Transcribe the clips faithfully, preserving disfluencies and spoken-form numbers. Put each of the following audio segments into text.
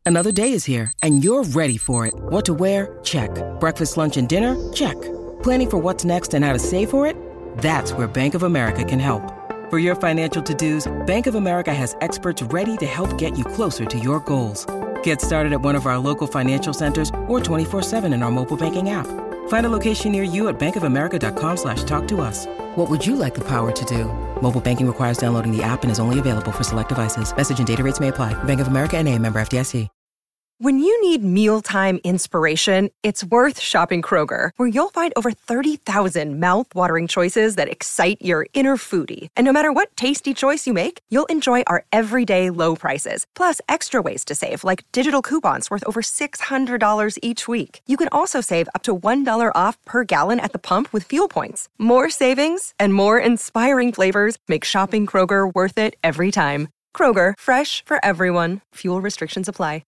Another day is here, and you're ready for it. What to wear? Check. Breakfast, lunch, and dinner? Check. Planning for what's next and how to save for it? That's where Bank of America can help. For your financial to-dos, Bank of America has experts ready to help get you closer to your goals. Get started at one of our local financial centers or twenty-four seven in our mobile banking app. Find a location near you at bankofamerica.com slash talk to us. What would you like the power to do? Mobile banking requires downloading the app and is only available for select devices. Message and data rates may apply. Bank of America N A, member F D I C. When you need mealtime inspiration, it's worth shopping Kroger, where you'll find over thirty thousand mouth-watering choices that excite your inner foodie. And no matter what tasty choice you make, you'll enjoy our everyday low prices, plus extra ways to save, like digital coupons worth over six hundred dollars each week. You can also save up to one dollar off per gallon at the pump with fuel points. More savings and more inspiring flavors make shopping Kroger worth it every time. Kroger, fresh for everyone. Fuel restrictions apply.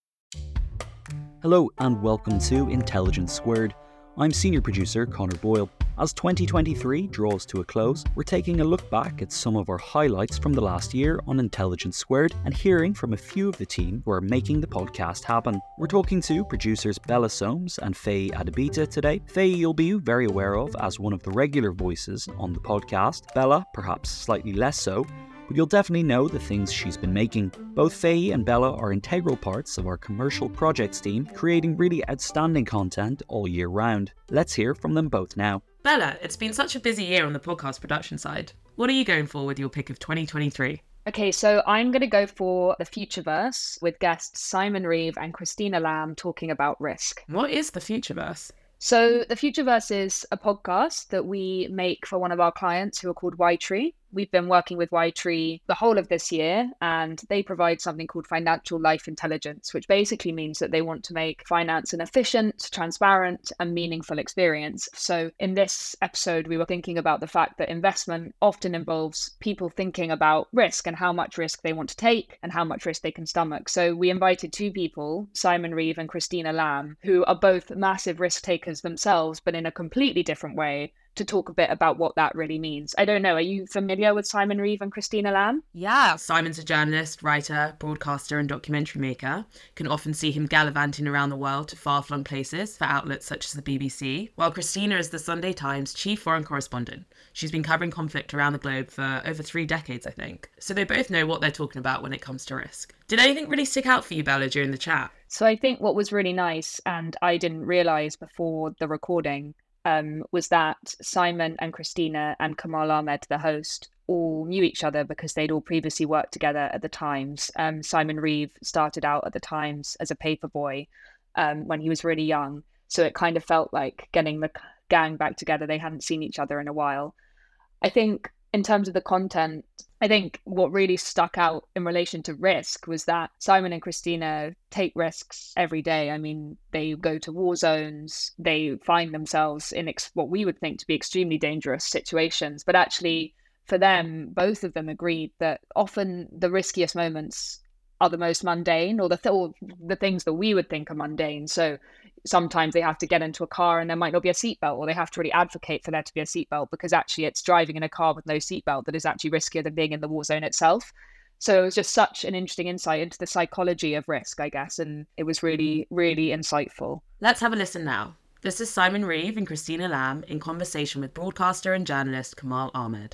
Hello and welcome to Intelligence Squared. I'm senior producer Connor Boyle. As twenty twenty-three draws to a close, we're taking a look back at some of our highlights from the last year on Intelligence Squared and hearing from a few of the team who are making the podcast happen. We're talking to producers Bella Soames and Faye Adebita today. Faye you'll be very aware of as one of the regular voices on the podcast. Bella, perhaps slightly less so, but you'll definitely know the things she's been making. Both Faye and Bella are integral parts of our commercial projects team, creating really outstanding content all year round. Let's hear from them both now. Bella, it's been such a busy year on the podcast production side. What are you going for with your pick of twenty twenty-three? Okay, so I'm going to go for the Futureverse with guests Simon Reeve and Christina Lamb talking about risk. What is the Futureverse? So the Futureverse is a podcast that we make for one of our clients who are called Y-Tree. We've been working with Y-Tree the whole of this year, and they provide something called financial life intelligence, which basically means that they want to make finance an efficient, transparent, and meaningful experience. So in this episode, we were thinking about the fact that investment often involves people thinking about risk and how much risk they want to take and how much risk they can stomach. So we invited two people, Simon Reeve and Christina Lamb, who are both massive risk takers themselves, but in a completely different way, to talk a bit about what that really means. I don't know, are you familiar with Simon Reeve and Christina Lamb? Yeah, Simon's a journalist, writer, broadcaster and documentary maker. You can often see him gallivanting around the world to far-flung places for outlets such as the B B C, while Christina is the Sunday Times chief foreign correspondent. She's been covering conflict around the globe for over three decades, I think. So they both know what they're talking about when it comes to risk. Did anything really stick out for you, Bella, during the chat? So I think what was really nice, and I didn't realise before the recording, Um, was that Simon and Christina and Kamal Ahmed, the host, all knew each other because they'd all previously worked together at the Times. Um, Simon Reeve started out at the Times as a paperboy um, when he was really young. So it kind of felt like getting the gang back together. They hadn't seen each other in a while. I think in terms of the content, I think what really stuck out in relation to risk was that Simon and Christina take risks every day. I mean, they go to war zones, they find themselves in ex- what we would think to be extremely dangerous situations. But actually, for them, both of them agreed that often the riskiest moments are the most mundane, or the, th- or the things that we would think are mundane. So sometimes they have to get into a car and there might not be a seatbelt, or they have to really advocate for there to be a seatbelt because actually it's driving in a car with no seatbelt that is actually riskier than being in the war zone itself. So it was just such an interesting insight into the psychology of risk, I guess, and it was really, really insightful. Let's have a listen now. This is Simon Reeve and Christina Lamb in conversation with broadcaster and journalist Kamal Ahmed.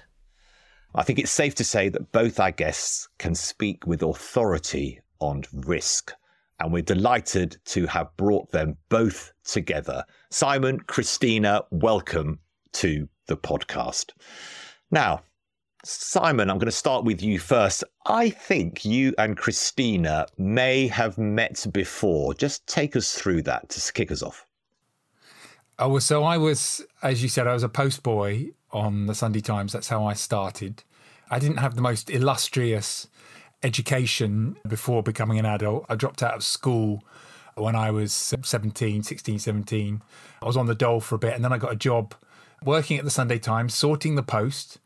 I think it's safe to say that both our guests can speak with authority on risk, and we're delighted to have brought them both together. Simon, Christina, welcome to the podcast. Now, Simon, I'm going to start with you first. I think you and Christina may have met before. Just take us through that to kick us off. Oh, well, so I was, as you said, I was a postboy on the Sunday Times. That's how I started. I didn't have the most illustrious education before becoming an adult. I dropped out of school when I was seventeen, sixteen, seventeen. I was on the dole for a bit, and then I got a job working at the Sunday Times, sorting the post.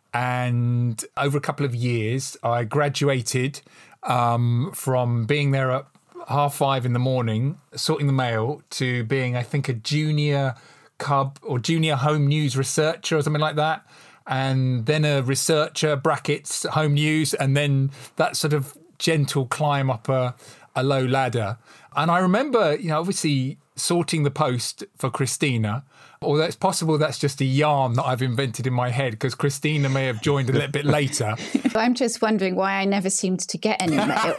And over a couple of years, I graduated um, from being there at half five in the morning, sorting the mail, to being, I think, a junior cub or junior home news researcher or something like that. And then a researcher, brackets, home news, and then that sort of gentle climb up a, a low ladder. And I remember, you know, obviously sorting the post for Christina, although it's possible that's just a yarn that I've invented in my head because Christina may have joined a little bit later. I'm just wondering why I never seemed to get any mail.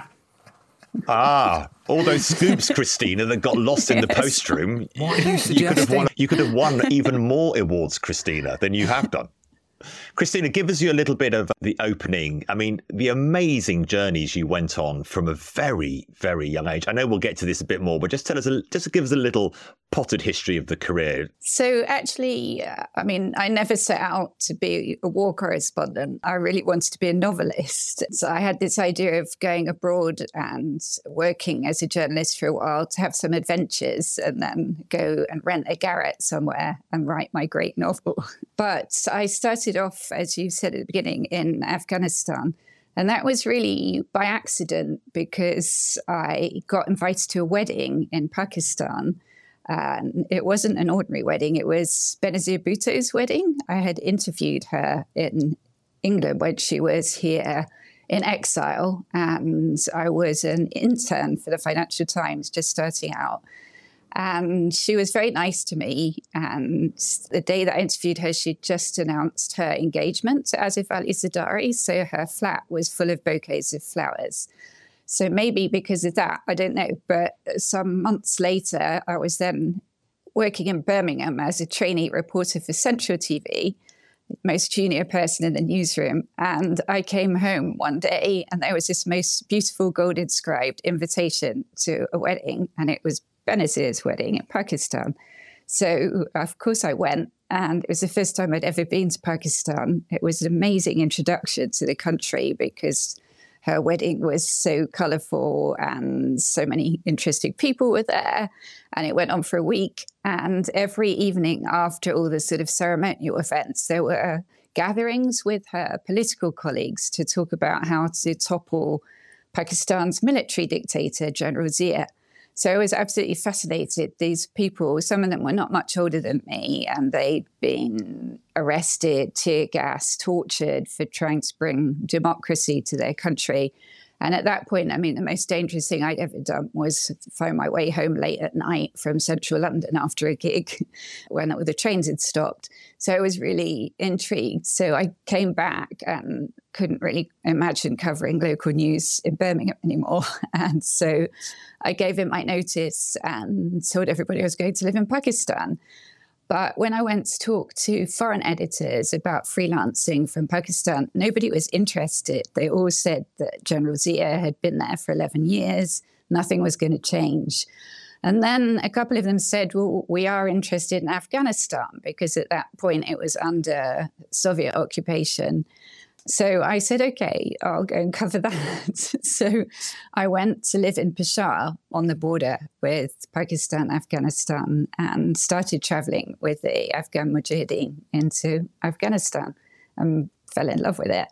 Ah, all those scoops, Christina, that got lost in the yes. post room. What are you suggesting? You could have won, you could have won even more awards, Christina, than you have done. Christina, give us you a little bit of the opening. I mean, the amazing journeys you went on from a very, very young age. I know we'll get to this a bit more, but just tell us, a, just give us a little potted history of the career. So actually, uh, I mean, I never set out to be a war correspondent. I really wanted to be a novelist. So I had this idea of going abroad and working as a journalist for a while to have some adventures and then go and rent a garret somewhere and write my great novel. But I started off, as you said at the beginning, in Afghanistan. And that was really by accident because I got invited to a wedding in Pakistan. And it wasn't an ordinary wedding. It was Benazir Bhutto's wedding. I had interviewed her in England when she was here in exile. And I was an intern for the Financial Times, just starting out. And she was very nice to me. And the day that I interviewed her, she'd just announced her engagement to Asif Ali Zardari. So her flat was full of bouquets of flowers. So maybe because of that, I don't know. But some months later, I was then working in Birmingham as a trainee reporter for Central T V, most junior person in the newsroom. And I came home one day and there was this most beautiful gold inscribed invitation to a wedding. And it was Benazir's wedding in Pakistan. So, of course, I went. And it was the first time I'd ever been to Pakistan. It was an amazing introduction to the country because her wedding was so colourful and so many interesting people were there. And it went on for a week. And every evening after all the sort of ceremonial events, there were gatherings with her political colleagues to talk about how to topple Pakistan's military dictator, General Zia. So I was absolutely fascinated. These people, some of them were not much older than me, and they'd been arrested, tear gassed, tortured for trying to bring democracy to their country. And at that point, I mean, the most dangerous thing I'd ever done was find my way home late at night from central London after a gig when all the trains had stopped. So I was really intrigued. So I came back and couldn't really imagine covering local news in Birmingham anymore. And so I gave him my notice and told everybody I was going to live in Pakistan. But when I went to talk to foreign editors about freelancing from Pakistan, nobody was interested. They all said that General Zia had been there for eleven years. Nothing was going to change. And then a couple of them said, well, we are interested in Afghanistan, because at that point it was under Soviet occupation. So I said, OK, I'll go and cover that. So I went to live in Peshawar on the border with Pakistan, Afghanistan, and started traveling with the Afghan Mujahideen into Afghanistan and fell in love with it.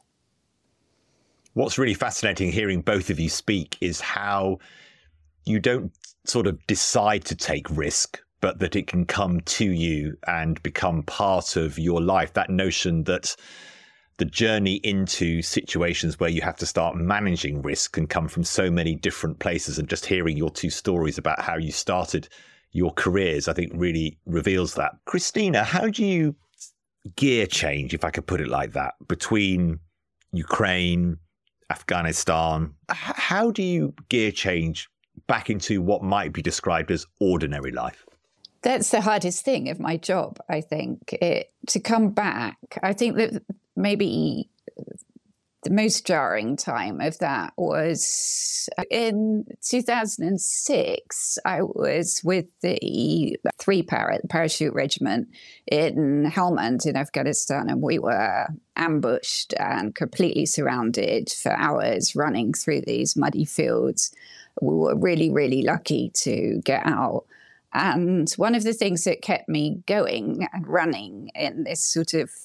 What's really fascinating hearing both of you speak is how you don't sort of decide to take risk, but that it can come to you and become part of your life. That notion that the journey into situations where you have to start managing risk can come from so many different places. And just hearing your two stories about how you started your careers, I think really reveals that. Christina, how do you gear change, if I could put it like that, between Ukraine, Afghanistan? How do you gear change back into what might be described as ordinary life? That's the hardest thing of my job, I think. It, to come back, I think that maybe the most jarring time of that was in two thousand six. I was with the three para, parachute regiment in Helmand in Afghanistan, and we were ambushed and completely surrounded for hours, running through these muddy fields. We were really, really lucky to get out. And one of the things that kept me going and running in this sort of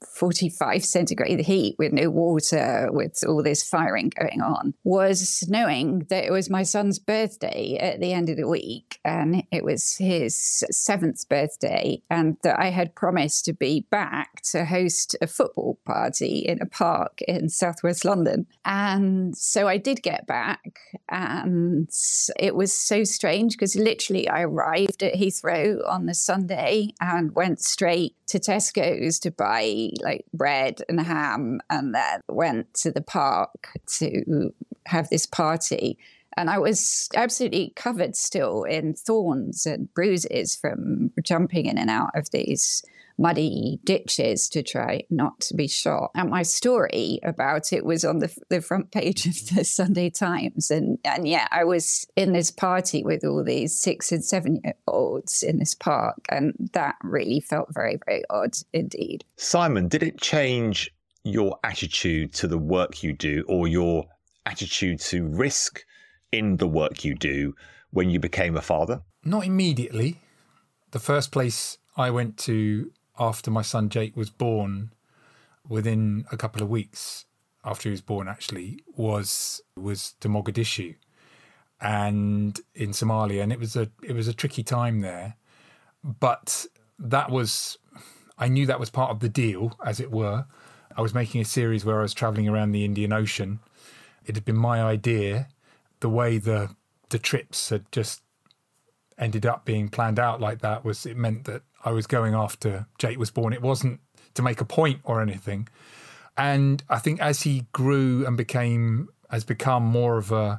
forty-five centigrade heat with no water, with all this firing going on, was knowing that it was my son's birthday at the end of the week, and it was his seventh birthday, and that I had promised to be back to host a football party in a park in southwest London. And so I did get back, and it was so strange because literally I arrived at Heathrow on the Sunday and went straight to Tesco's to buy like bread and ham, and then went to the park to have this party. And I was absolutely covered still in thorns and bruises from jumping in and out of these muddy ditches to try not to be shot. And my story about it was on the, the front page of the Sunday Times. And, and yeah, I was in this party with all these six and seven-year-olds in this park. And that really felt very, very odd indeed. Simon, did it change your attitude to the work you do, or your attitude to risk in the work you do when you became a father? Not immediately. The first place I went to after my son Jake was born, within a couple of weeks after he was born actually, was was to Mogadishu and in Somalia. And it was a it was a tricky time there. But that was, I knew that was part of the deal, as it were. I was making a series where I was travelling around the Indian Ocean. It had been my idea. The way the the trips had just ended up being planned out like that was, it meant that I was going after Jake was born. It wasn't to make a point or anything. And I think as he grew and became, has become more of a,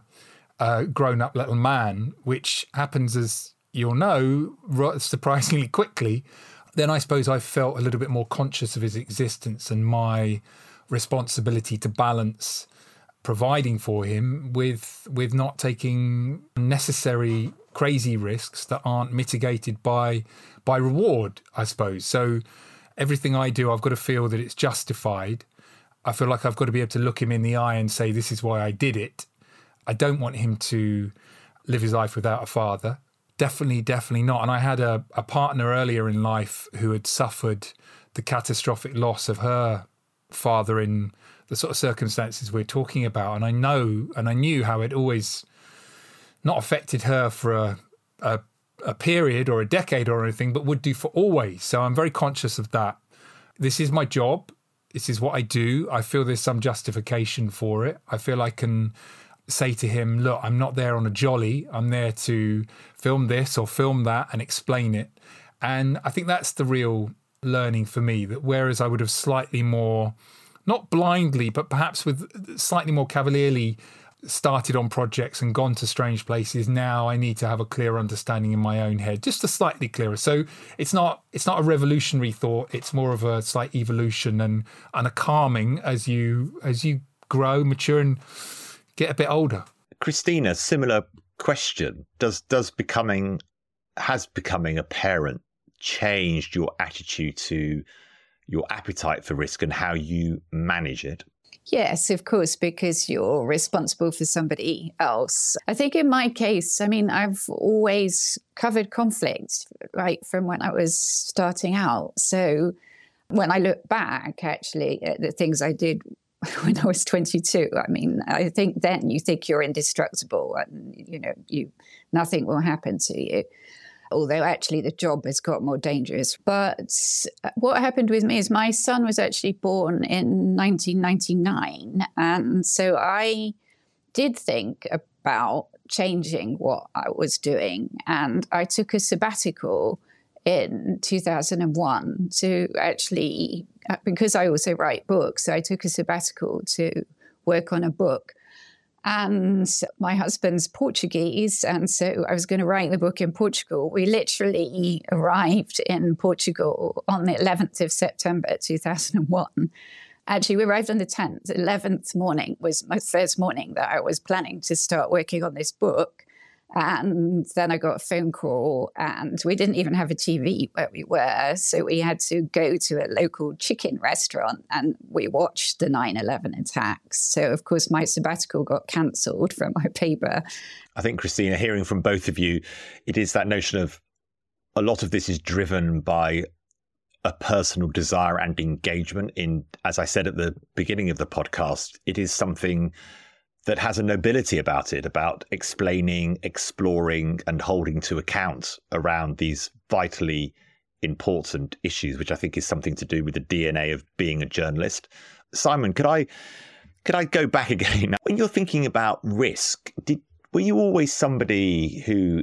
a grown-up little man, which happens, as you'll know, surprisingly quickly, then I suppose I felt a little bit more conscious of his existence and my responsibility to balance providing for him with with not taking necessary crazy risks that aren't mitigated by by reward, I suppose. So everything I do, I've got to feel that it's justified. I feel like I've got to be able to look him in the eye and say, this is why I did it. I don't want him to live his life without a father. Definitely, definitely not. And I had a, a partner earlier in life who had suffered the catastrophic loss of her father in the sort of circumstances we're talking about. And I know, and I knew how it always not affected her for a, a, a period or a decade or anything, but would do for always. So I'm very conscious of that. This is my job. This is what I do. I feel there's some justification for it. I feel I can say to him, look, I'm not there on a jolly. I'm there to film this or film that and explain it. And I think that's the real learning for me, that whereas I would have slightly more, not blindly, but perhaps with slightly more cavalierly started on projects and gone to strange places, now I need to have a clear understanding in my own head, just a slightly clearer. So it's not it's not a revolutionary thought, it's more of a slight evolution and, and a calming as you as you grow, mature and get a bit older. Christina, similar question. Does does becoming has becoming a parent changed your attitude to your appetite for risk and how you manage it? Yes, of course, because you're responsible for somebody else. I think in my case, I mean, I've always covered conflict right from when I was starting out. So when I look back, actually, at the things I did when I was twenty-two, I mean, I think then you think you're indestructible and, you know, you nothing will happen to you. Although actually the job has got more dangerous. But what happened with me is my son was actually born in nineteen ninety-nine. And so I did think about changing what I was doing. And I took a sabbatical in two thousand one to actually, because I also write books, I took a sabbatical to work on a book. And my husband's Portuguese, and so I was going to write the book in Portugal. We literally arrived in Portugal on the eleventh of September, two thousand one. Actually, we arrived on the tenth. The eleventh morning was my first morning that I was planning to start working on this book. And then I got a phone call, and we didn't even have a T V where we were. So we had to go to a local chicken restaurant, and we watched the nine eleven attacks. So, of course, my sabbatical got cancelled from my paper. I think, Christina, hearing from both of you, it is that notion of a lot of this is driven by a personal desire and engagement in, as I said at the beginning of the podcast, it is something that has a nobility about it, about explaining, exploring, and holding to account around these vitally important issues, which I think is something to do with the D N A of being a journalist. Simon, could I could I go back again? When you're thinking about risk, did were you always somebody who,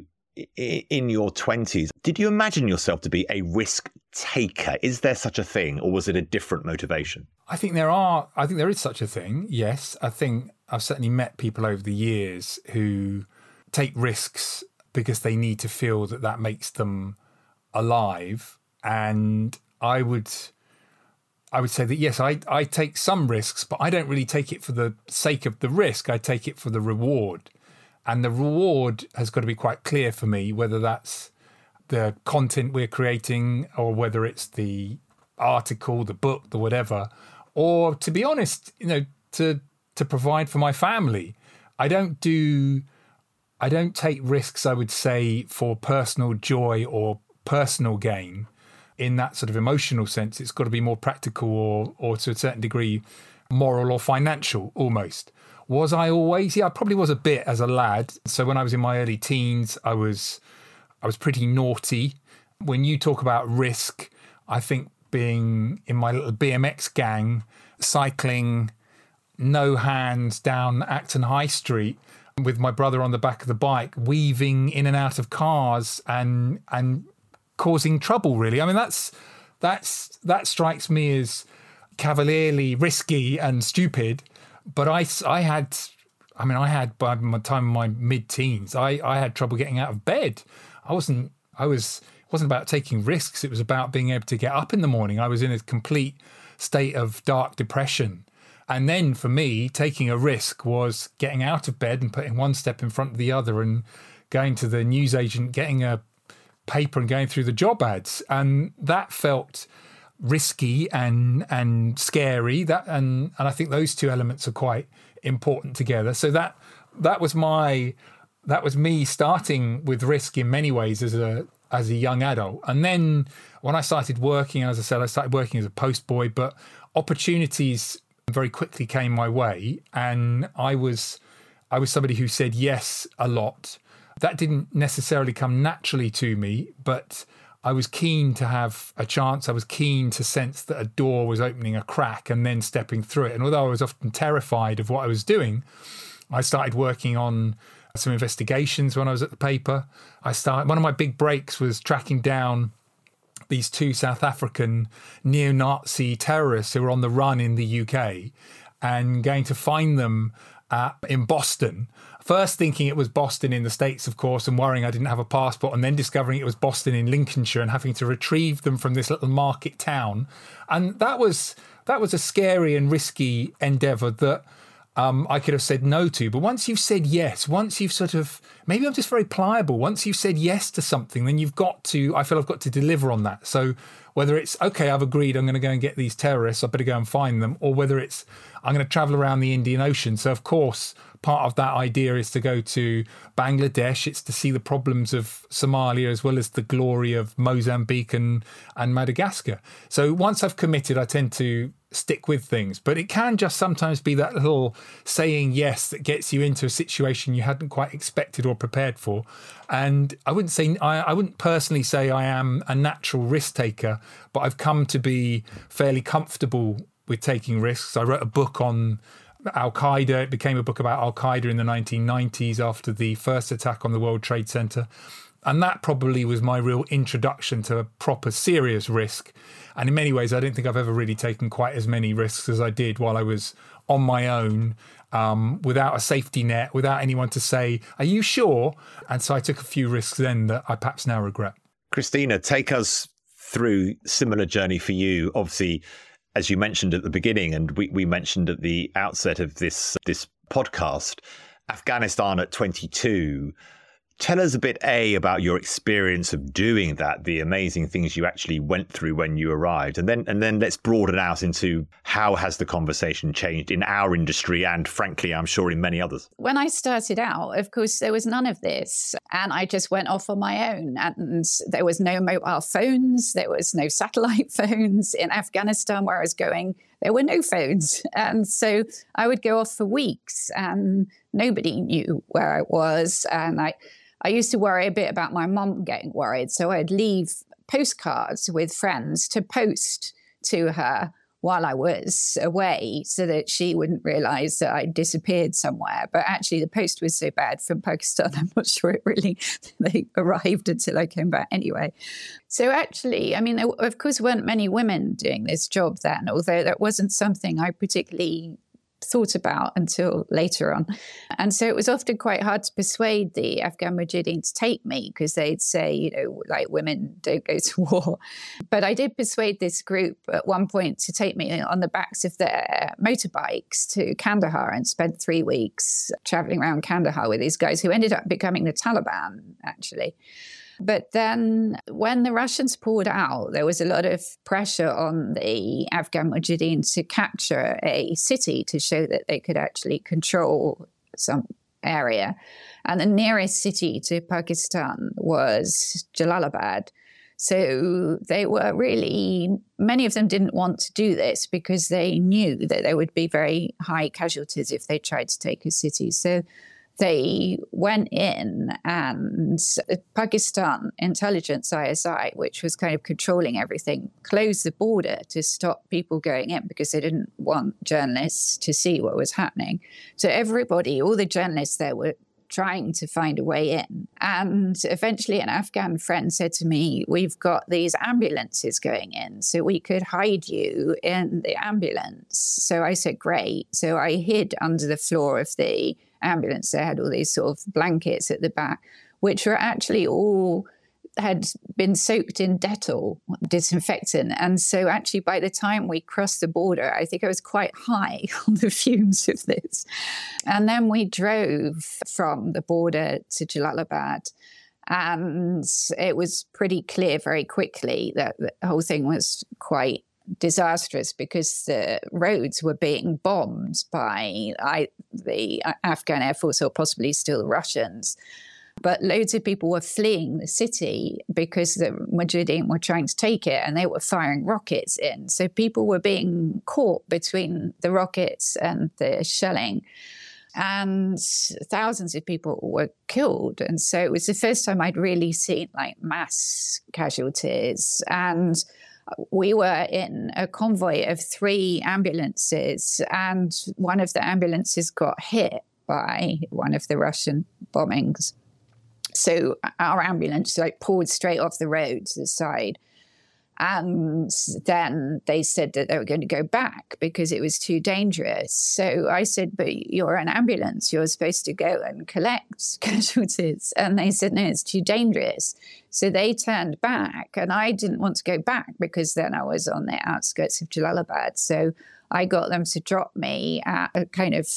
in your twenties, did you imagine yourself to be a risk taker? Is there such a thing, or was it a different motivation? I think there are. I think there is such a thing. Yes, I think I've certainly met people over the years who take risks because they need to feel that that makes them alive. And I would, I would say that yes, I I take some risks, but I don't really take it for the sake of the risk. I take it for the reward, and the reward has got to be quite clear for me, whether that's the content we're creating or whether it's the article, the book, the whatever, or to be honest, you know, to to provide for my family. I don't do, I don't take risks, I would say, for personal joy or personal gain in that sort of emotional sense. It's got to be more practical or, or to a certain degree, moral or financial almost. Was I always? Yeah, I probably was a bit as a lad. So when I was in my early teens, I was, I was pretty naughty. When you talk about risk, I think being in my little B M X gang, cycling no hands down Acton High Street with my brother on the back of the bike, weaving in and out of cars and and causing trouble, really. I mean, that's that's that strikes me as cavalierly risky and stupid. But I, I had, I mean, I had by my time in my mid-teens, I, I had trouble getting out of bed. I wasn't, I was, it wasn't about taking risks. It was about being able to get up in the morning. I was in a complete state of dark depression. And then for me, taking a risk was getting out of bed and putting one step in front of the other and going to the newsagent, getting a paper and going through the job ads. And that felt risky and and scary. That and and I think those two elements are quite important together. So that that was my that was me starting with risk in many ways as a as a young adult. And then when I started working, as I said, I started working as a postboy, but opportunities very quickly came my way, and I was I was somebody who said yes a lot. That didn't necessarily come naturally to me, but I was keen to have a chance. I was keen to sense that a door was opening a crack and then stepping through it. And although I was often terrified of what I was doing, I started working on some investigations when I was at the paper. I started, one of my big breaks was tracking down these two South African neo-Nazi terrorists who were on the run in the U K and going to find them uh, in Boston. First thinking it was Boston in the States, of course, and worrying I didn't have a passport, and then discovering it was Boston in Lincolnshire and having to retrieve them from this little market town. And that was that was a scary and risky endeavour that um, I could have said no to. But once you've said yes, once you've sort of, maybe I'm just very pliable, once you've said yes to something, then you've got to, I feel I've got to deliver on that. So whether it's, okay, I've agreed I'm going to go and get these terrorists, I better go and find them, or whether it's, I'm going to travel around the Indian Ocean. So of course, part of that idea is to go to Bangladesh. It's to see the problems of Somalia as well as the glory of Mozambique and, and Madagascar. So once I've committed, I tend to stick with things. But it can just sometimes be that little saying yes that gets you into a situation you hadn't quite expected or prepared for. And I wouldn't say I, I wouldn't personally say I am a natural risk taker, but I've come to be fairly comfortable with taking risks. I wrote a book on Al-Qaeda. It became a book about Al-Qaeda in the nineteen nineties after the first attack on the World Trade Center. And that probably was my real introduction to a proper serious risk. And in many ways, I don't think I've ever really taken quite as many risks as I did while I was on my own, um, without a safety net, without anyone to say, are you sure? And so I took a few risks then that I perhaps now regret. Christina, take us through similar journey for you. Obviously, as you mentioned at the beginning, and we, we mentioned at the outset of this this podcast, Afghanistan at twenty-two, Tell us a bit, A, about your experience of doing that, the amazing things you actually went through when you arrived. And then and then let's broaden out into how has the conversation changed in our industry and, frankly, I'm sure in many others. When I started out, of course, there was none of this. And I just went off on my own. And there was no mobile phones. There was no satellite phones. In Afghanistan, where I was going, there were no phones. And so I would go off for weeks and nobody knew where I was. And I... I used to worry a bit about my mum getting worried, so I'd leave postcards with friends to post to her while I was away so that she wouldn't realise that I'd disappeared somewhere. But actually the post was so bad from Pakistan, I'm not sure it really they arrived until I came back anyway. So actually, I mean, there, of course, weren't many women doing this job then, although that wasn't something I particularly thought about until later on. And so it was often quite hard to persuade the Afghan Mujahideen to take me because they'd say, you know, like women don't go to war. But I did persuade this group at one point to take me on the backs of their motorbikes to Kandahar and spent three weeks traveling around Kandahar with these guys who ended up becoming the Taliban, actually. But then when the Russians pulled out, there was a lot of pressure on the Afghan Mujahideen to capture a city to show that they could actually control some area. And the nearest city to Pakistan was Jalalabad. So they were really, many of them didn't want to do this because they knew that there would be very high casualties if they tried to take a city. So they went in and Pakistan intelligence, I S I, which was kind of controlling everything, closed the border to stop people going in because they didn't want journalists to see what was happening. So everybody, all the journalists there were trying to find a way in. And eventually an Afghan friend said to me, we've got these ambulances going in, so we could hide you in the ambulance. So I said, great. So I hid under the floor of the ambulance. They had all these sort of blankets at the back, which were actually all had been soaked in Dettol, disinfectant. And so actually by the time we crossed the border, I think I was quite high on the fumes of this. And then we drove from the border to Jalalabad. And it was pretty clear very quickly that the whole thing was quite disastrous because the roads were being bombed by I, the Afghan Air Force or possibly still the Russians. But loads of people were fleeing the city because the Mujahideen were trying to take it and they were firing rockets in. So people were being caught between the rockets and the shelling. And thousands of people were killed. And so it was the first time I'd really seen like mass casualties. And we were in a convoy of three ambulances, and one of the ambulances got hit by one of the Russian bombings. So our ambulance like pulled straight off the road to the side. And then they said that they were going to go back because it was too dangerous. So I said, but you're an ambulance. You're supposed to go and collect casualties. And they said, no, it's too dangerous. So they turned back. And I didn't want to go back because then I was on the outskirts of Jalalabad. So I got them to drop me at a kind of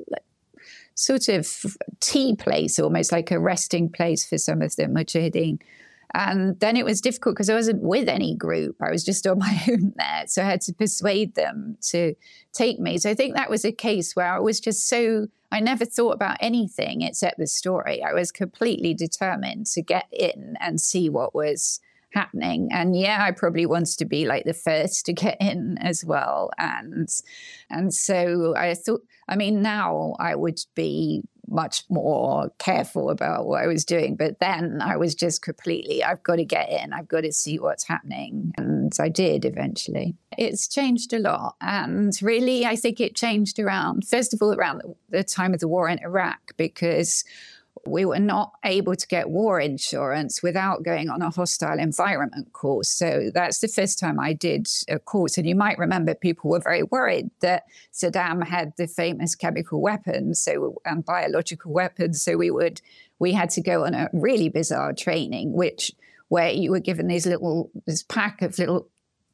sort of tea place, almost like a resting place for some of the Mujahideen. And then it was difficult because I wasn't with any group. I was just on my own there. So I had to persuade them to take me. So I think that was a case where I was just so, I never thought about anything except the story. I was completely determined to get in and see what was happening. And yeah, I probably wanted to be like the first to get in as well. And, and so I thought, I mean, now I would be much more careful about what I was doing. But then I was just completely, I've got to get in. I've got to see what's happening. And I did eventually. It's changed a lot. And really, I think it changed around, first of all, around the time of the war in Iraq, because we were not able to get war insurance without going on a hostile environment course. So that's the first time I did a course. And you might remember people were very worried that Saddam had the famous chemical weapons so and biological weapons. So we would we had to go on a really bizarre training, which where you were given these little this pack of little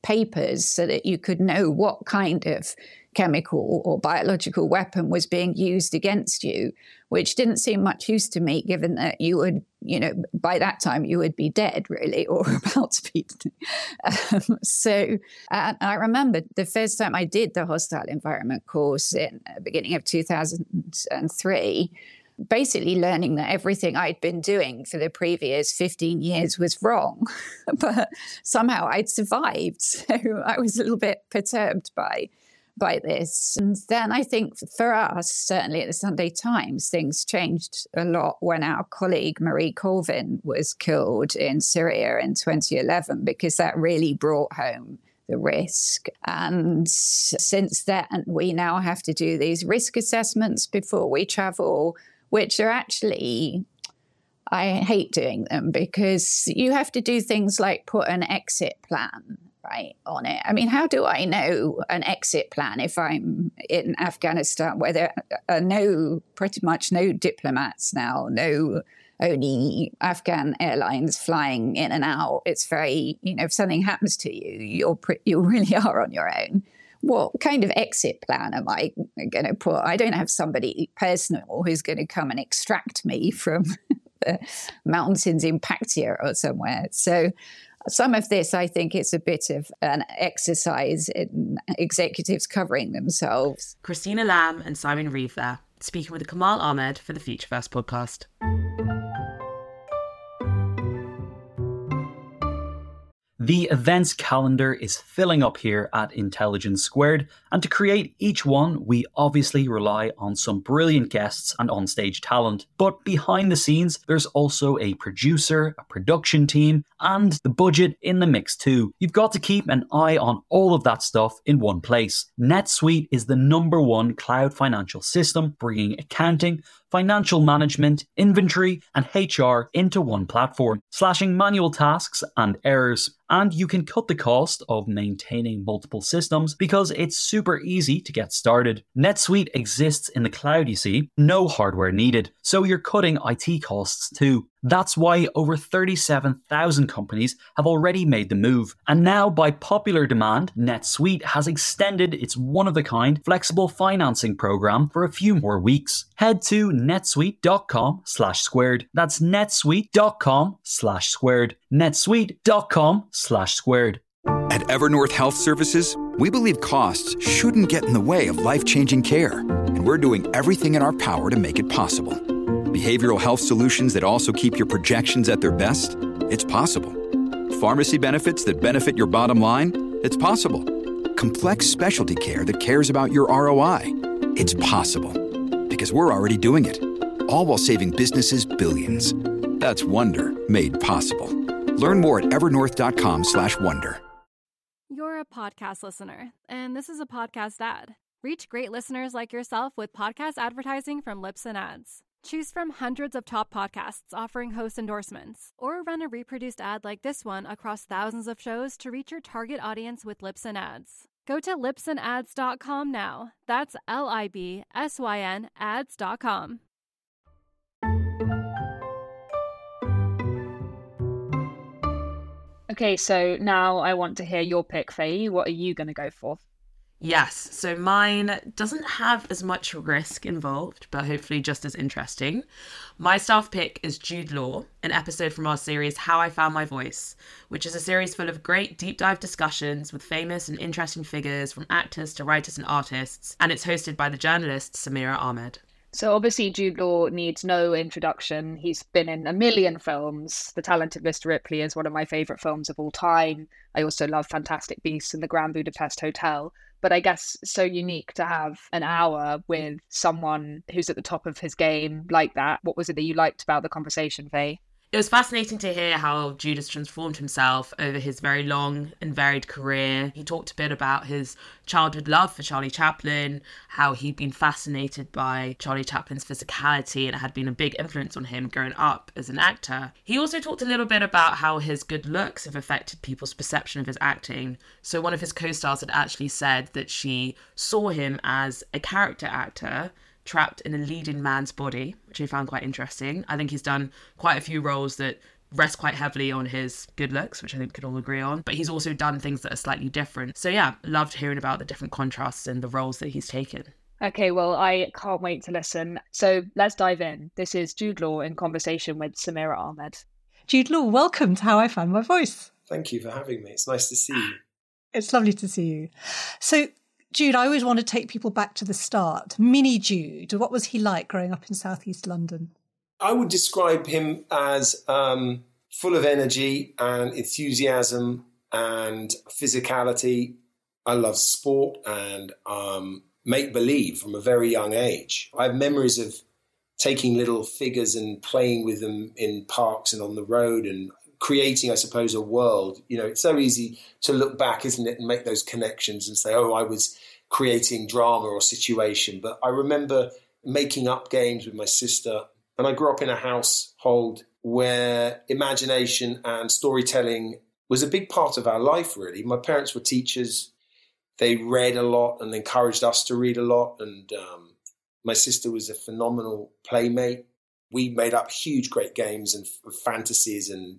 papers so that you could know what kind of chemical or biological weapon was being used against you, which didn't seem much use to me, given that you would, you know, by that time you would be dead, really, or about to be. um, so uh, I remember the first time I did the hostile environment course in the beginning of two thousand three, basically learning that everything I'd been doing for the previous fifteen years was wrong, but somehow I'd survived. So I was a little bit perturbed by by this. And then I think for us, certainly at the Sunday Times, things changed a lot when our colleague Marie Colvin was killed in Syria in twenty eleven, because that really brought home the risk. And since then, we now have to do these risk assessments before we travel, which are actually, I hate doing them, because you have to do things like put an exit plan, right, on it. I mean, how do I know an exit plan if I'm in Afghanistan where there are no, pretty much no diplomats now, no, only Afghan airlines flying in and out? It's very, you know, if something happens to you, you're pre- you really are on your own. What kind of exit plan am I going to put? I don't have somebody personal who's going to come and extract me from the mountains in Paktia or somewhere. So some of this, I think, is a bit of an exercise in executives covering themselves. Christina Lamb and Simon Reeve there, speaking with Kamal Ahmed for the Future First podcast. The events calendar is filling up here at Intelligence Squared, and to create each one, we obviously rely on some brilliant guests and onstage talent. But behind the scenes, there's also a producer, a production team, and the budget in the mix too. You've got to keep an eye on all of that stuff in one place. NetSuite is the number one cloud financial system, bringing accounting, financial management, inventory, and H R into one platform, slashing manual tasks and errors. And you can cut the cost of maintaining multiple systems because it's super easy to get started. NetSuite exists in the cloud, you see, no hardware needed, so you're cutting I T costs too. That's why over thirty-seven thousand companies have already made the move. And now, by popular demand, NetSuite has extended its one-of-a-kind flexible financing program for a few more weeks. Head to netsuite.com slash squared. That's netsuite.com slash squared. netsuite.com slash squared. At Evernorth Health Services, we believe costs shouldn't get in the way of life-changing care, and we're doing everything in our power to make it possible. Behavioral health solutions that also keep your projections at their best? It's possible. Pharmacy benefits that benefit your bottom line? It's possible. Complex specialty care that cares about your R O I? It's possible. Because we're already doing it. All while saving businesses billions. That's Wonder made possible. Learn more at evernorth.com slash wonder. You're a podcast listener, and this is a podcast ad. Reach great listeners like yourself with podcast advertising from Libsyn Ads. Choose from hundreds of top podcasts offering host endorsements, or run a reproduced ad like this one across thousands of shows to reach your target audience with Libsyn Ads. Go to libsyn ads dot com now. That's L I B S Y N ads dot com. Okay, so now I want to hear your pick, Faye. What are you going to go for? Yes, so mine doesn't have as much risk involved, but hopefully just as interesting. My staff pick is Jude Law, an episode from our series How I Found My Voice, which is a series full of great deep dive discussions with famous and interesting figures, from actors to writers and artists, and it's hosted by the journalist Samira Ahmed. So obviously Jude Law needs no introduction. He's been in a million films. The Talented Mister Ripley is one of my favourite films of all time. I also love Fantastic Beasts and the Grand Budapest Hotel. But I guess so unique to have an hour with someone who's at the top of his game like that. What was it that you liked about the conversation, Faye? It was fascinating to hear how Jude has transformed himself over his very long and varied career. He talked a bit about his childhood love for Charlie Chaplin, how he'd been fascinated by Charlie Chaplin's physicality and it had been a big influence on him growing up as an actor. He also talked a little bit about how his good looks have affected people's perception of his acting. So one of his co-stars had actually said that she saw him as a character actor trapped in a leading man's body, which I found quite interesting. I think he's done quite a few roles that rests quite heavily on his good looks, which I think we could all agree on, but he's also done things that are slightly different. So yeah, loved hearing about the different contrasts and the roles that he's taken. Okay, well, I can't wait to listen. So let's dive in. This is Jude Law in conversation with Samira Ahmed. Jude Law, welcome to How I Found My Voice. Thank you for having me. It's nice to see you. It's lovely to see you. So, Jude, I always want to take people back to the start. Mini Jude, what was he like growing up in southeast London? I would describe him as um, full of energy and enthusiasm and physicality. I love sport and um, make-believe from a very young age. I have memories of taking little figures and playing with them in parks and on the road and creating, I suppose, a world. You know, it's so easy to look back, isn't it, and make those connections and say, oh, I was creating drama or situation. But I remember making up games with my sister. And I grew up in a household where imagination and storytelling was a big part of our life, really. My parents were teachers. They read a lot and encouraged us to read a lot. And um, my sister was a phenomenal playmate. We made up huge, great games and f- fantasies. And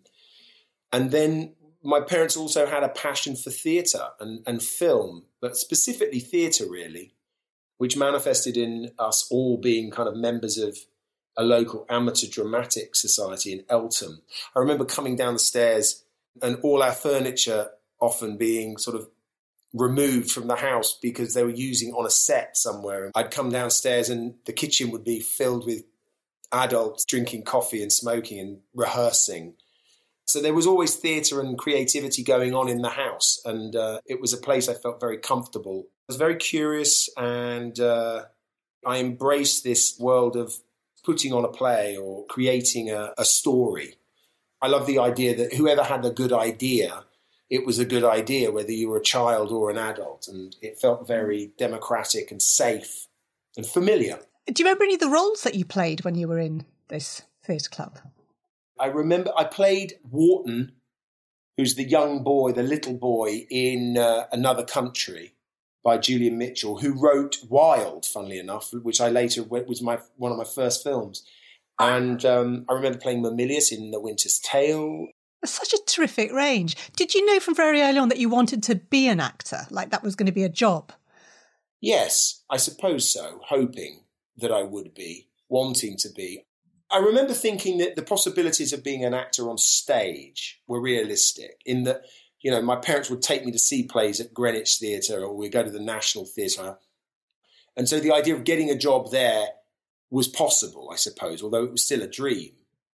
and then my parents also had a passion for theatre and, and film, but specifically theatre, really, which manifested in us all being kind of members of a local amateur dramatic society in Eltham. I remember coming down the stairs and all our furniture often being sort of removed from the house because they were using on a set somewhere. I'd come downstairs and the kitchen would be filled with adults drinking coffee and smoking and rehearsing. So there was always theatre and creativity going on in the house, and uh, it was a place I felt very comfortable. I was very curious, and uh, I embraced this world of putting on a play or creating a, a story. I love the idea that whoever had a good idea, it was a good idea, whether you were a child or an adult, and it felt very democratic and safe and familiar. Do you remember any of the roles that you played when you were in this theatre club? I remember I played Wharton, who's the young boy, the little boy in uh, Another Country by Julian Mitchell, who wrote Wild, funnily enough, which I later was my one of my first films. And um, I remember playing Mamilius in The Winter's Tale. That's such a terrific range. Did you know from very early on that you wanted to be an actor, like that was going to be a job? Yes, I suppose so, hoping that I would be, wanting to be. I remember thinking that the possibilities of being an actor on stage were realistic, in that, you know, my parents would take me to see plays at Greenwich Theatre or we'd go to the National Theatre. And so the idea of getting a job there was possible, I suppose, although it was still a dream.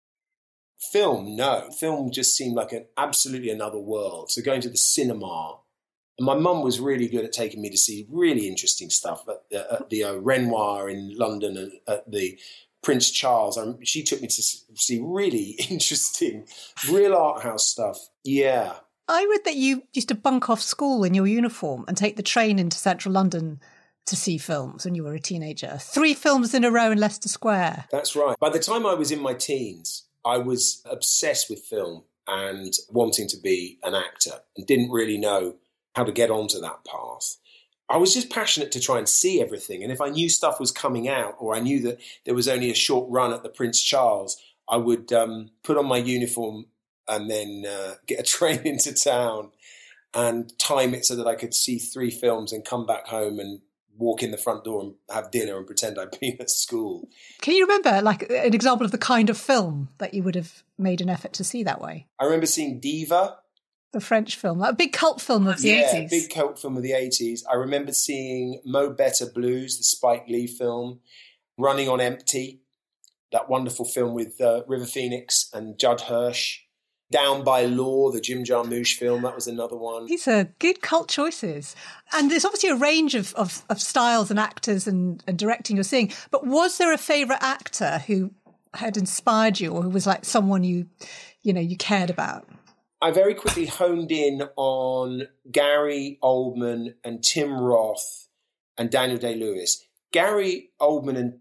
Film, no. Film just seemed like an absolutely another world. So going to the cinema, and my mum was really good at taking me to see really interesting stuff at the, at the uh, Renoir in London and at the Prince Charles. I, she took me to see really interesting, real art house stuff. Yeah. I read that you used to bunk off school in your uniform and take the train into central London to see films when you were a teenager. Three films in a row in Leicester Square. That's right. By the time I was in my teens, I was obsessed with film and wanting to be an actor and didn't really know how to get onto that path. I was just passionate to try and see everything. And if I knew stuff was coming out or I knew that there was only a short run at the Prince Charles, I would um, put on my uniform and then uh, get a train into town and time it so that I could see three films and come back home and walk in the front door and have dinner and pretend I'd been at school. Can you remember like an example of the kind of film that you would have made an effort to see that way? I remember seeing Diva. The French film, a big cult film of the yeah, eighties. Yeah, big cult film of the eighties. I remember seeing Mo Better Blues, the Spike Lee film, Running on Empty, that wonderful film with uh, River Phoenix and Judd Hirsch. Down by Law, the Jim Jarmusch film, that was another one. These are good cult choices. And there's obviously a range of, of, of styles and actors and, and directing you're seeing. But was there a favourite actor who had inspired you or who was like someone you, you know, you cared about? I very quickly honed in on Gary Oldman and Tim Roth and Daniel Day-Lewis. Gary Oldman and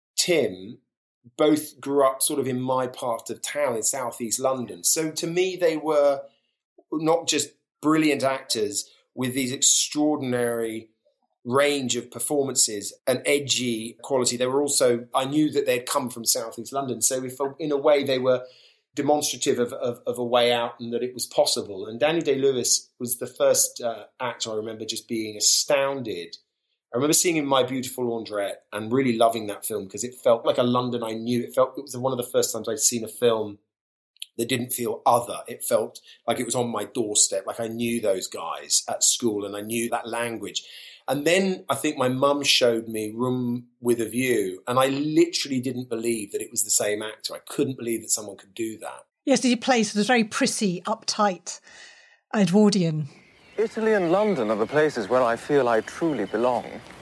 Tim both grew up sort of in my part of town in southeast London. So to me, they were not just brilliant actors with these extraordinary range of performances and edgy quality. They were also, I knew that they'd come from southeast London. So if, in a way, they were demonstrative of, of, of a way out and that it was possible. And Daniel Day-Lewis was the first uh, actor I remember just being astounded. I remember seeing him in My Beautiful Laundrette and really loving that film because it felt like a London I knew. It felt it was one of the first times I'd seen a film that didn't feel other. It felt like it was on my doorstep, like I knew those guys at school and I knew that language. And then I think my mum showed me Room with a View, and I literally didn't believe that it was the same actor. I couldn't believe that someone could do that. Yes, he plays this very prissy, uptight Edwardian. Italy and London are the places where I feel I truly belong.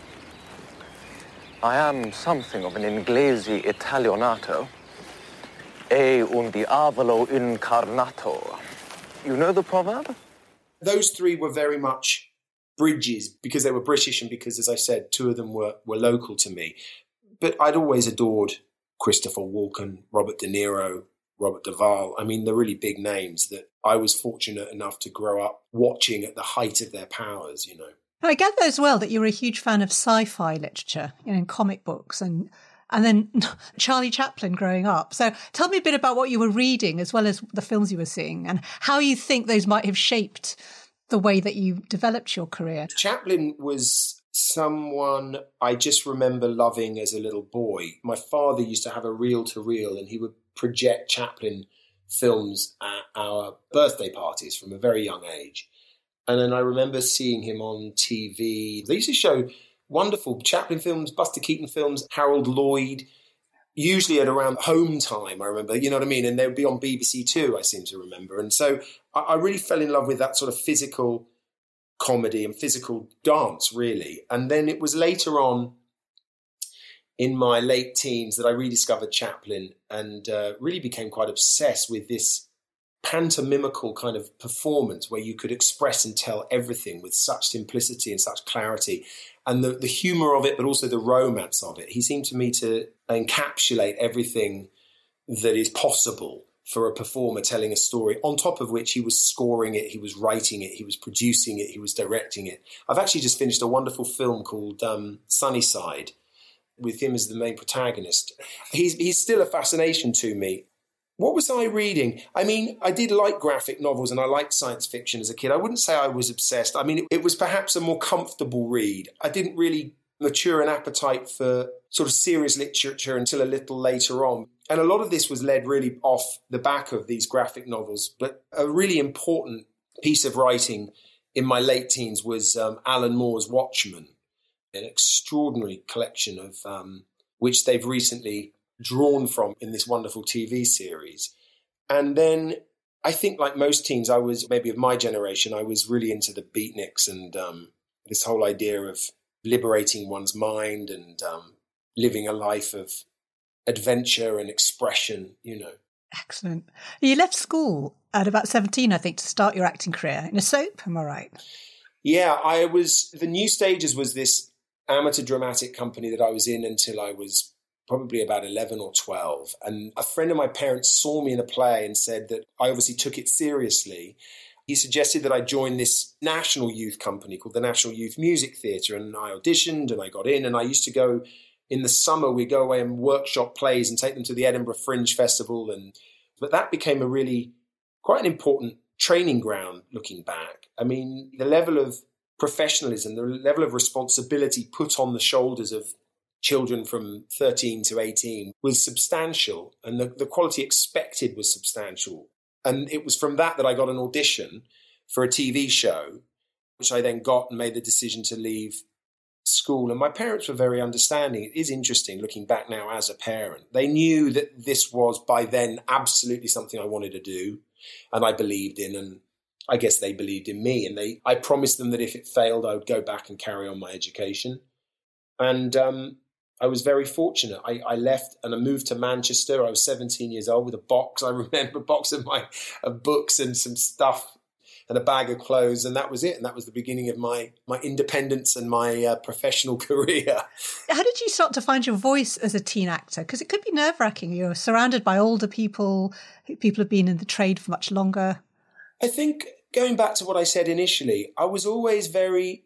I am something of an Inglese Italianato. E un diavolo incarnato. You know the proverb? Those three were very much bridges because they were British and because, as I said, two of them were, were local to me. But I'd always adored Christopher Walken, Robert De Niro, Robert Duvall. I mean, the really big names that I was fortunate enough to grow up watching at the height of their powers, you know. I gather as well that you were a huge fan of sci-fi literature, you know, comic books and and then Charlie Chaplin growing up. So tell me a bit about what you were reading as well as the films you were seeing and how you think those might have shaped the way that you developed your career. Chaplin was someone I just remember loving as a little boy. My father used to have a reel-to-reel and he would project Chaplin films at our birthday parties from a very young age. And then I remember seeing him on T V. They used to show wonderful Chaplin films, Buster Keaton films, Harold Lloyd, usually at around home time, I remember, you know what I mean? And they would be on B B C Two, I seem to remember. And so I, I really fell in love with that sort of physical comedy and physical dance, really. And then it was later on in my late teens that I rediscovered Chaplin and uh, really became quite obsessed with this pantomimical kind of performance where you could express and tell everything with such simplicity and such clarity. And the, the humour of it, but also the romance of it. He seemed to me to encapsulate everything that is possible for a performer telling a story, on top of which he was scoring it, he was writing it, he was producing it, he was directing it. I've actually just finished a wonderful film called um, Sunnyside with him as the main protagonist. He's, he's still a fascination to me. What was I reading? I mean, I did like graphic novels and I liked science fiction as a kid. I wouldn't say I was obsessed. I mean, it, it was perhaps a more comfortable read. I didn't really mature an appetite for sort of serious literature until a little later on. And a lot of this was led really off the back of these graphic novels. But a really important piece of writing in my late teens was um, Alan Moore's Watchmen, an extraordinary collection of um, which they've recently drawn from in this wonderful T V series. And then I think like most teens, I was maybe of my generation, I was really into the beatniks and um, this whole idea of liberating one's mind and um, living a life of adventure and expression, you know. Excellent. You left school at about seventeen, I think, to start your acting career in a soap, am I right? Yeah, I was, the New Stages was this amateur dramatic company that I was in until I was probably about eleven or twelve. And a friend of my parents saw me in a play and said that I obviously took it seriously. He suggested that I join this national youth company called the National Youth Music Theatre. And I auditioned and I got in. And I used to go in the summer, we'd go away and workshop plays and take them to the Edinburgh Fringe Festival. And but that became a really quite an important training ground looking back. I mean, the level of professionalism, the level of responsibility put on the shoulders of children from thirteen to eighteen was substantial, and the, the quality expected was substantial. And it was from that that I got an audition for a T V show, which I then got and made the decision to leave school. And my parents were very understanding. It is interesting looking back now as a parent. They knew that this was by then absolutely something I wanted to do and I believed in, and I guess they believed in me. And they, I promised them that if it failed, I would go back and carry on my education. And um, I was very fortunate. I, I left and I moved to Manchester. I was seventeen years old with a box. I remember a box of my of books and some stuff and a bag of clothes. And that was it. And that was the beginning of my, my independence and my uh, professional career. How did you start to find your voice as a teen actor? Because it could be nerve-wracking. You're surrounded by older people. People have been in the trade for much longer. I think going back to what I said initially, I was always very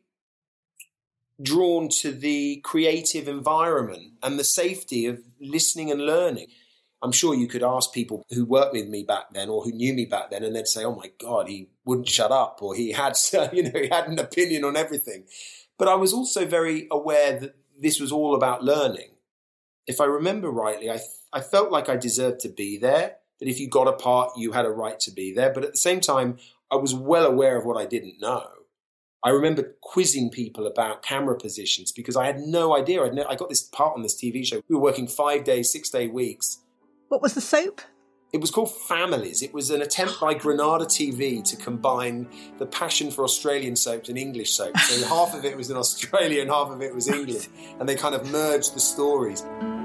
drawn to the creative environment and the safety of listening and learning. I'm sure you could ask people who worked with me back then or who knew me back then, and they'd say, oh my God, he wouldn't shut up, or he had, you know, he had an opinion on everything. But I was also very aware that this was all about learning. If I remember rightly, I, I felt like I deserved to be there, that if you got a part, you had a right to be there. But at the same time, I was well aware of what I didn't know. I remember quizzing people about camera positions because I had no idea. I'd no, I got this part on this T V show. We were working five days, six day weeks. What was the soap? It was called Families. It was an attempt by Granada T V to combine the passion for Australian soaps and English soaps. So half of it was in Australia and half of it was England. And they kind of merged the stories.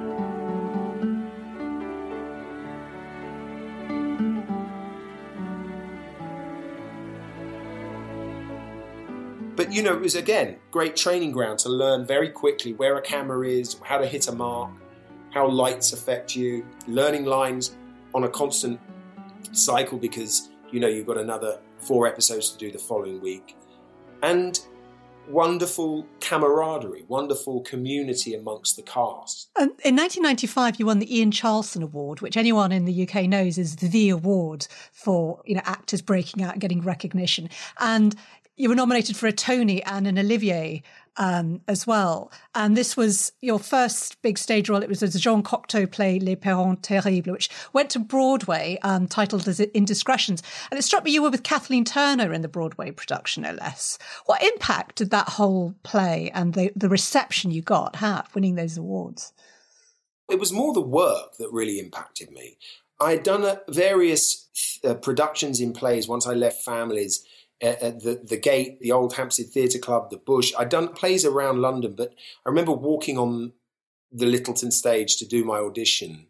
But, you know, it was, again, great training ground to learn very quickly where a camera is, how to hit a mark, how lights affect you, learning lines on a constant cycle because, you know, you've got another four episodes to do the following week. And wonderful camaraderie, wonderful community amongst the cast. And in nineteen ninety-five, you won the Ian Charleson Award, which anyone in the U K knows is the award for, you know, actors breaking out and getting recognition. And you were nominated for a Tony and an Olivier um, as well. And this was your first big stage role. It was a Jean Cocteau play, Les Parents Terribles, which went to Broadway, um, titled as Indiscretions. And it struck me you were with Kathleen Turner in the Broadway production, no less. What impact did that whole play and the, the reception you got have, winning those awards? It was more the work that really impacted me. I had done uh, various uh, productions in plays once I left Families, at the, the Gate, the Old Hampstead Theatre Club, the Bush. I'd done plays around London, but I remember walking on the Littleton stage to do my audition.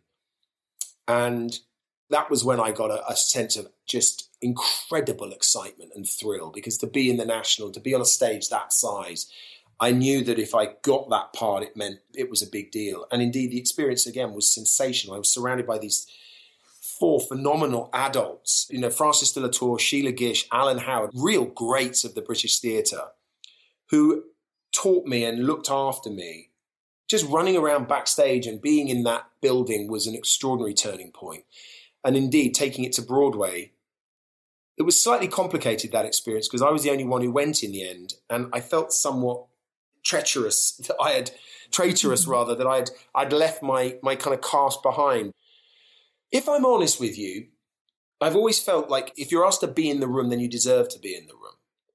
And that was when I got a, a sense of just incredible excitement and thrill, because to be in the National, to be on a stage that size, I knew that if I got that part, it meant it was a big deal. And indeed, the experience again was sensational. I was surrounded by these four phenomenal adults, you know, Francis de la Tour, Sheila Gish, Alan Howard, real greats of the British theatre, who taught me and looked after me. Just running around backstage and being in that building was an extraordinary turning point. And indeed, taking it to Broadway, it was slightly complicated, that experience, because I was the only one who went in the end. And I felt somewhat treacherous, that I had, traitorous rather, that I'd, I'd left my, my kind of cast behind. If I'm honest with you, I've always felt like if you're asked to be in the room, then you deserve to be in the room.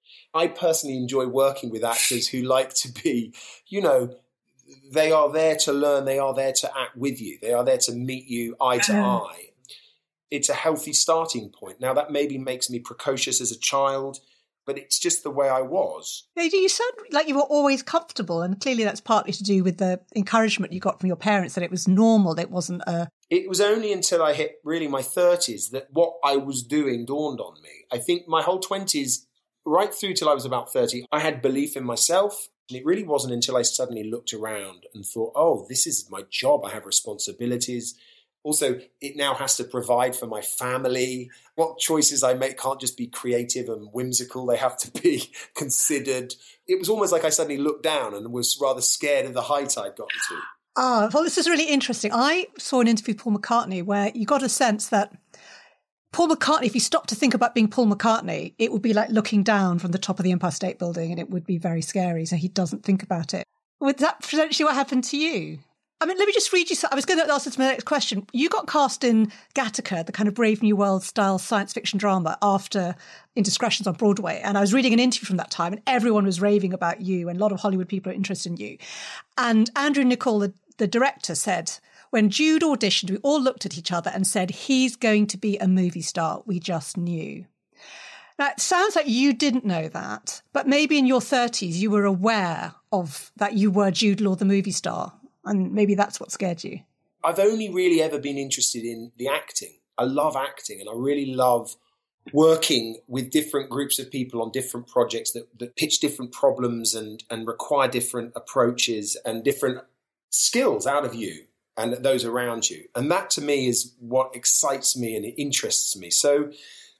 I personally enjoy working with actors who like to be, you know, they are there to learn, they are there to act with you, they are there to meet you eye to uh-huh. eye. It's a healthy starting point. Now, that maybe makes me precocious as a child, but it's just the way I was. You sound like you were always comfortable, and clearly that's partly to do with the encouragement you got from your parents, that it was normal, that it wasn't a... It was only until I hit really my thirties that what I was doing dawned on me. I think my whole twenties, right through till I was about thirty, I had belief in myself. And it really wasn't until I suddenly looked around and thought, oh, this is my job. I have responsibilities. Also, it now has to provide for my family. What choices I make can't just be creative and whimsical. They have to be considered. It was almost like I suddenly looked down and was rather scared of the height I'd gotten to. Ah, well, this is really interesting. I saw an interview with Paul McCartney where you got a sense that Paul McCartney, if he stopped to think about being Paul McCartney, it would be like looking down from the top of the Empire State Building, and it would be very scary. So he doesn't think about it. Was that potentially what happened to you? I mean, let me just read you. I was going to ask this my next question. You got cast in Gattaca, the kind of Brave New World style science fiction drama, after Indiscretions on Broadway. And I was reading an interview from that time, and everyone was raving about you, and a lot of Hollywood people are interested in you. And Andrew Niccol, the, the director, said, when Jude auditioned, we all looked at each other and said, he's going to be a movie star. We just knew. Now, it sounds like you didn't know that, but maybe in your thirties, you were aware of that you were Jude Law, the movie star. And maybe that's what scared you. I've only really ever been interested in the acting. I love acting, and I really love working with different groups of people on different projects that, that pitch different problems and, and require different approaches and different skills out of you and those around you. And that, to me, is what excites me and it interests me. So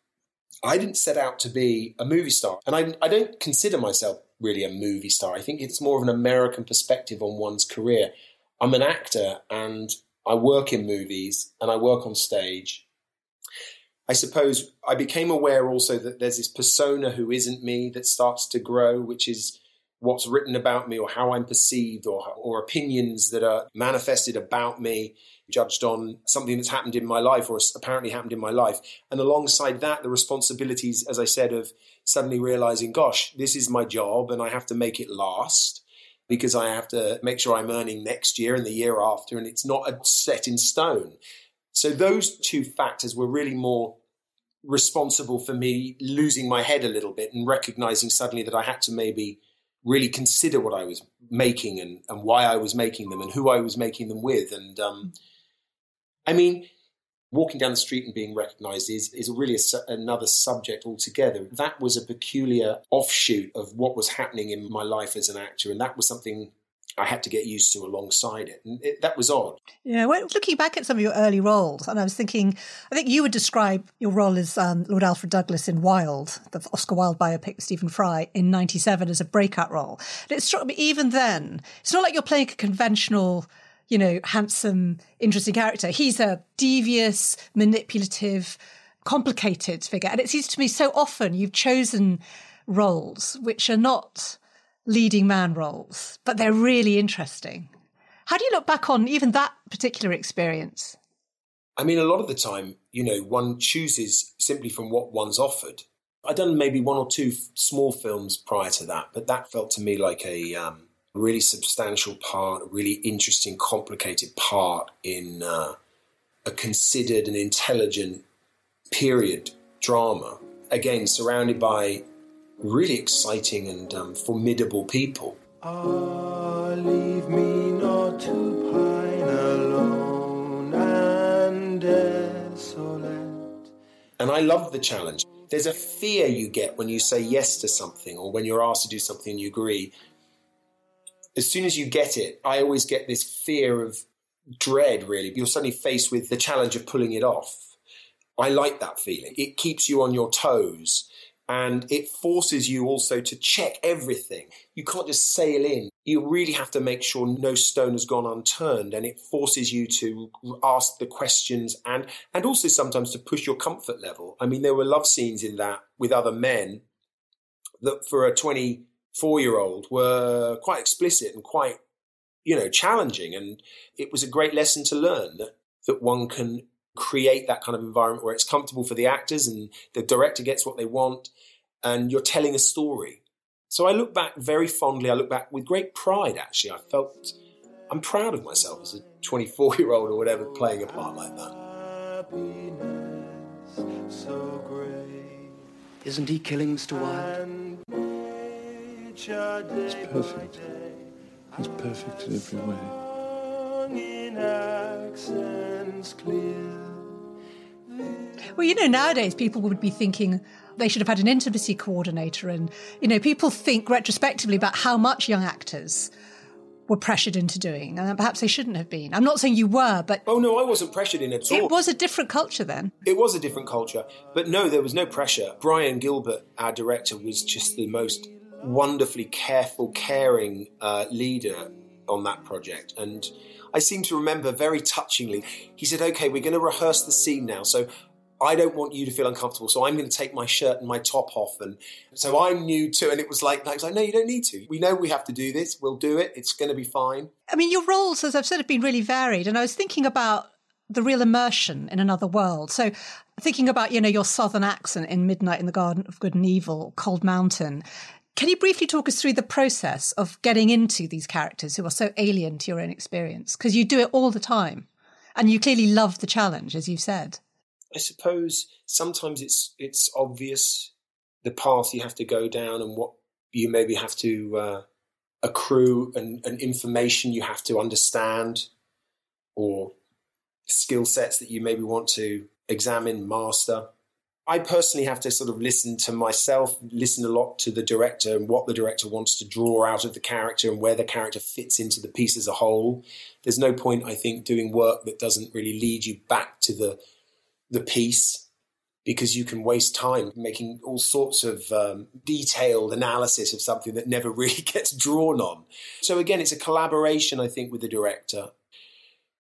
I didn't set out to be a movie star. And I, I don't consider myself really a movie star. I think it's more of an American perspective on one's career. I'm an actor, and I work in movies and I work on stage, I suppose I became aware also that there's this persona who isn't me that starts to grow, which is what's written about me or how I'm perceived, or, or opinions that are manifested about me, judged on something that's happened in my life or apparently happened in my life. And alongside that, the responsibilities, as I said, of suddenly realizing, gosh, this is my job and I have to make it last because I have to make sure I'm earning next year and the year after, and it's not a set in stone. So those two factors were really more responsible for me losing my head a little bit and recognizing suddenly that I had to maybe really consider what I was making and, and why I was making them and who I was making them with. And um, I mean, walking down the street and being recognized is, is really a, another subject altogether. That was a peculiar offshoot of what was happening in my life as an actor. And that was something I had to get used to alongside it. And it, that was odd. Yeah, well, looking back at some of your early roles, and I was thinking, I think you would describe your role as um, Lord Alfred Douglas in Wilde, the Oscar Wilde biopic with Stephen Fry, in ninety-seven as a breakout role. And it struck me even then, it's not like you're playing a conventional, you know, handsome, interesting character. He's a devious, manipulative, complicated figure. And it seems to me so often you've chosen roles which are not leading man roles, but they're really interesting. How do you look back on even that particular experience? I mean, a lot of the time, you know, one chooses simply from what one's offered. I'd done maybe one or two f- small films prior to that, but that felt to me like a um, really substantial part, a really interesting, complicated part in uh, a considered and intelligent period drama. Again, surrounded by really exciting and um, formidable people. Ah, leave me not to pine alone and desolate. And I love the challenge. There's a fear you get when you say yes to something or when you're asked to do something and you agree. As soon as you get it, I always get this fear of dread, really. You're suddenly faced with the challenge of pulling it off. I like that feeling. It keeps you on your toes. And it forces you also to check everything. You can't just sail in. You really have to make sure no stone has gone unturned. And it forces you to ask the questions and, and also sometimes to push your comfort level. I mean, there were love scenes in that with other men that for a twenty-four-year-old were quite explicit and quite, you know, challenging. And it was a great lesson to learn that, that one can create that kind of environment where it's comfortable for the actors and the director gets what they want and you're telling a story. So I look back very fondly. I look back with great pride, actually. I felt, I'm proud of myself as a twenty-four-year-old or whatever playing a part like that. So great. Isn't he killing Mister Wilde? He's perfect. He's perfect in every way. In accents clear. Well, you know, nowadays people would be thinking they should have had an intimacy coordinator. And, you know, people think retrospectively about how much young actors were pressured into doing, and perhaps they shouldn't have been. I'm not saying you were, but... Oh, no, I wasn't pressured in at all. It was a different culture then. It was a different culture. But no, there was no pressure. Brian Gilbert, our director, was just the most wonderfully careful, caring uh, leader on that project. And I seem to remember very touchingly, he said, okay, we're going to rehearse the scene now. So I don't want you to feel uncomfortable. So I'm going to take my shirt and my top off. And so I knew too. And it was like, I was like, no, you don't need to. We know we have to do this. We'll do it. It's going to be fine. I mean, your roles, as I've said, have been really varied. And I was thinking about the real immersion in another world. So thinking about, you know, your southern accent in Midnight in the Garden of Good and Evil, Cold Mountain. Can you briefly talk us through the process of getting into these characters who are so alien to your own experience? Because you do it all the time. And you clearly love the challenge, as you've said. I suppose sometimes it's it's obvious the path you have to go down and what you maybe have to uh, accrue and, and information you have to understand or skill sets that you maybe want to examine, master. I personally have to sort of listen to myself, listen a lot to the director and what the director wants to draw out of the character and where the character fits into the piece as a whole. There's no point, I think, doing work that doesn't really lead you back to the the piece, because you can waste time making all sorts of um, detailed analysis of something that never really gets drawn on. So again, it's a collaboration, I think, with the director.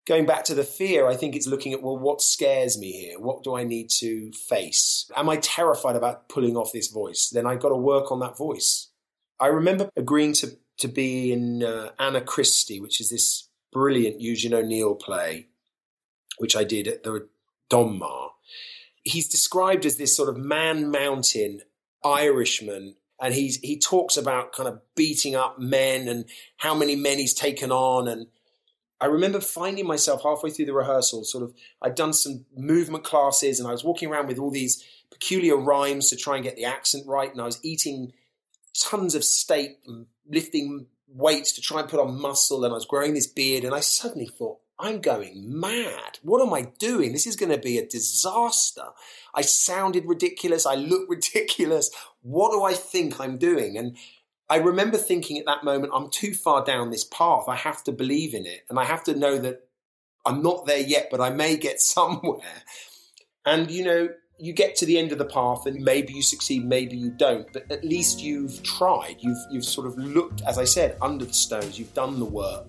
going back to the fear, I think it's looking at, well, what scares me here? What do I need to face? Am I terrified about pulling off this voice? Then I've got to work on that voice. I remember agreeing to, to be in uh, Anna Christie, which is this brilliant Eugene O'Neill play, which I did at the Donmar. He's described as this sort of man-mountain Irishman, and he's he talks about kind of beating up men and how many men he's taken on. And I remember finding myself halfway through the rehearsal, sort of, I'd done some movement classes and I was walking around with all these peculiar rhymes to try and get the accent right. And I was eating tons of steak and lifting weights to try and put on muscle. And I was growing this beard. And I suddenly thought, I'm going mad. What am I doing? This is going to be a disaster. I sounded ridiculous. I looked ridiculous. What do I think I'm doing? And I remember thinking at that moment, I'm too far down this path. I have to believe in it. And I have to know that I'm not there yet, but I may get somewhere. And, you know, you get to the end of the path and maybe you succeed, maybe you don't. But at least you've tried. You've, you've sort of looked, as I said, under the stones. You've done the work.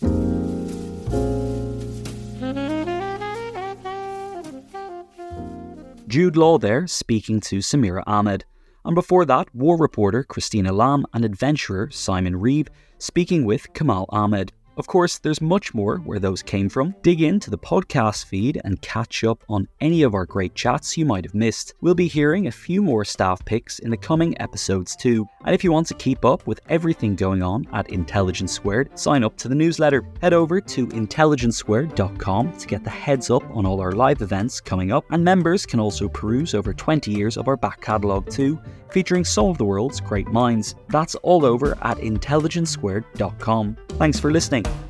Jude Law there, speaking to Samira Ahmed. And before that, war reporter Christina Lamb and adventurer Simon Reeve speaking with Kamal Ahmed. Of course, there's much more where those came from. Dig into the podcast feed and catch up on any of our great chats you might have missed. We'll be hearing a few more staff picks in the coming episodes too. And if you want to keep up with everything going on at Intelligence Squared, sign up to the newsletter. Head over to intelligence squared dot com to get the heads up on all our live events coming up. And members can also peruse over twenty years of our back catalogue too, featuring some of the world's great minds. That's all over at intelligence squared dot com. Thanks for listening.